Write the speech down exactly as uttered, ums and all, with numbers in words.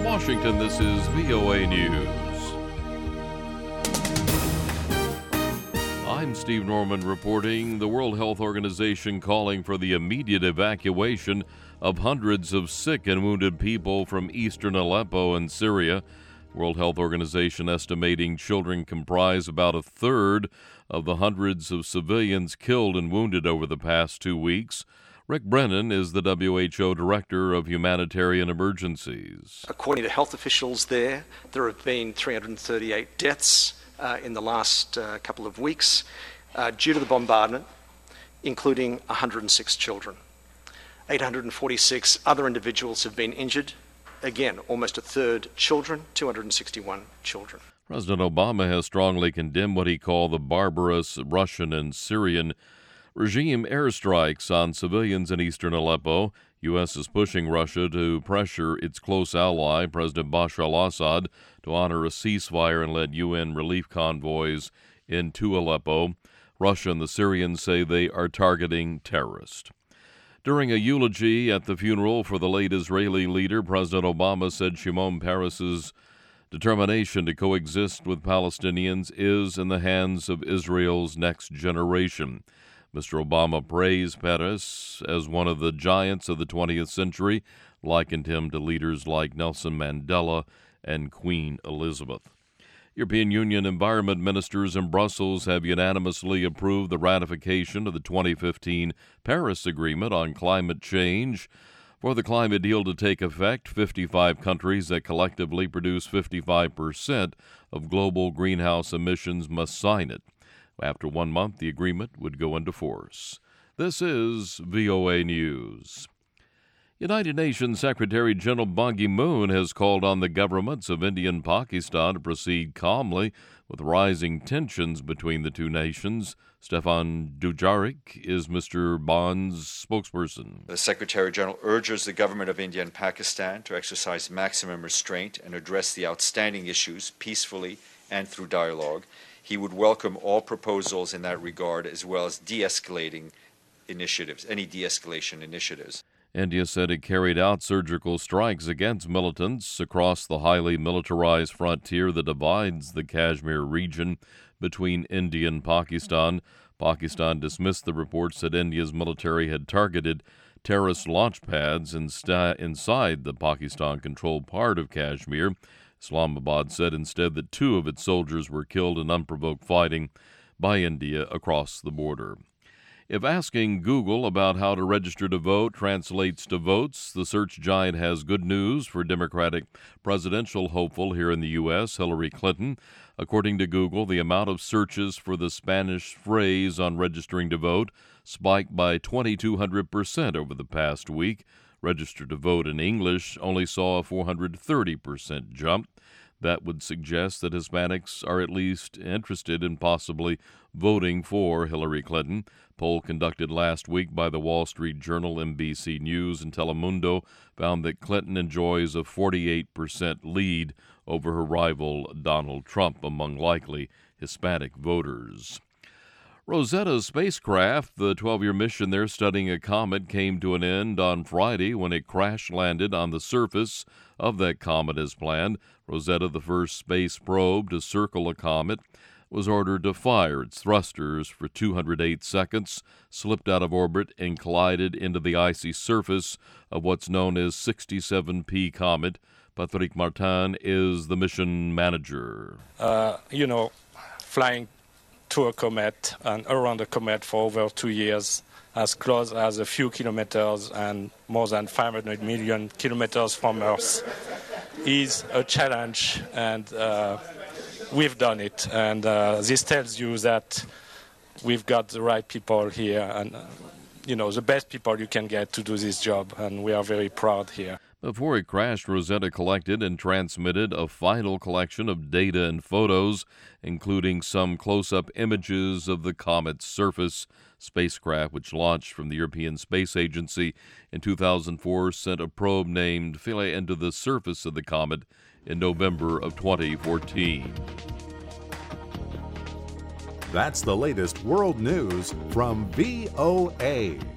Washington, this is V O A News. I'm Steve Norman reporting. The World Health Organization calling for the immediate evacuation of hundreds of sick and wounded people from eastern Aleppo and Syria. World Health Organization estimating children comprise about a third of the hundreds of civilians killed and wounded over the past two weeks. Rick Brennan is the W H O Director of Humanitarian Emergencies. According to health officials there, there have been three hundred thirty-eight deaths uh, in the last uh, couple of weeks uh, due to the bombardment, including one hundred six children. eight hundred forty-six other individuals have been injured. Again, almost a third children, two hundred sixty-one children. President Obama has strongly condemned what he called the barbarous Russian and Syrian regime airstrikes on civilians in eastern Aleppo. U S is pushing Russia to pressure its close ally, President Bashar al-Assad, to honor a ceasefire and let U N relief convoys into Aleppo. Russia and the Syrians say they are targeting terrorists. During a eulogy at the funeral for the late Israeli leader, President Obama said Shimon Peres's determination to coexist with Palestinians is in the hands of Israel's next generation. Mister Obama praised Peres as one of the giants of the twentieth century, likened him to leaders like Nelson Mandela and Queen Elizabeth. European Union environment ministers in Brussels have unanimously approved the ratification of the twenty fifteen Paris Agreement on climate change. For the climate deal to take effect, fifty-five countries that collectively produce fifty-five percent of global greenhouse emissions must sign it. After one month, the agreement would go into force. This is V O A News. United Nations Secretary General Ban Ki-moon has called on the governments of India and Pakistan to proceed calmly with rising tensions between the two nations. Stefan Dujarric is Mister Ban's spokesperson. The Secretary General urges the government of India and Pakistan to exercise maximum restraint and address the outstanding issues peacefully and through dialogue. He would welcome all proposals in that regard, as well as de-escalating initiatives, any de-escalation initiatives. India said it carried out surgical strikes against militants across the highly militarized frontier that divides the Kashmir region between India and Pakistan. Pakistan dismissed the reports that India's military had targeted terrorist launch pads insta- inside the Pakistan-controlled part of Kashmir. Islamabad said instead that two of its soldiers were killed in unprovoked fighting by India across the border. If asking Google about how to register to vote translates to votes, the search giant has good news for Democratic presidential hopeful here in the U S, Hillary Clinton. According to Google, the amount of searches for the Spanish phrase on registering to vote spiked by twenty-two hundred percent over the past week. Register to vote in English only saw a four hundred thirty percent jump. That would suggest that Hispanics are at least interested in possibly voting for Hillary Clinton. Poll conducted last week by the Wall Street Journal, N B C News, and Telemundo found that Clinton enjoys a forty-eight percent lead over her rival Donald Trump among likely Hispanic voters. Rosetta spacecraft, the twelve-year mission there studying a comet, came to an end on Friday when it crash-landed on the surface of that comet as planned. Rosetta, the first space probe to circle a comet, was ordered to fire its thrusters for two hundred eight seconds, slipped out of orbit, and collided into the icy surface of what's known as sixty-seven P Comet. Patrick Martin is the mission manager. Uh, you know, flying to a comet and around a comet for over two years, as close as a few kilometers and more than five hundred million kilometers from Earth, is a challenge, and uh, we've done it. And uh, this tells you that we've got the right people here, and uh, you know, the best people you can get to do this job, and we are very proud here. Before it crashed, Rosetta collected and transmitted a final collection of data and photos, including some close-up images of the comet's surface. Spacecraft, which launched from the European Space Agency in two thousand four, sent a probe named Philae into the surface of the comet in November of twenty fourteen. That's the latest world news from V O A.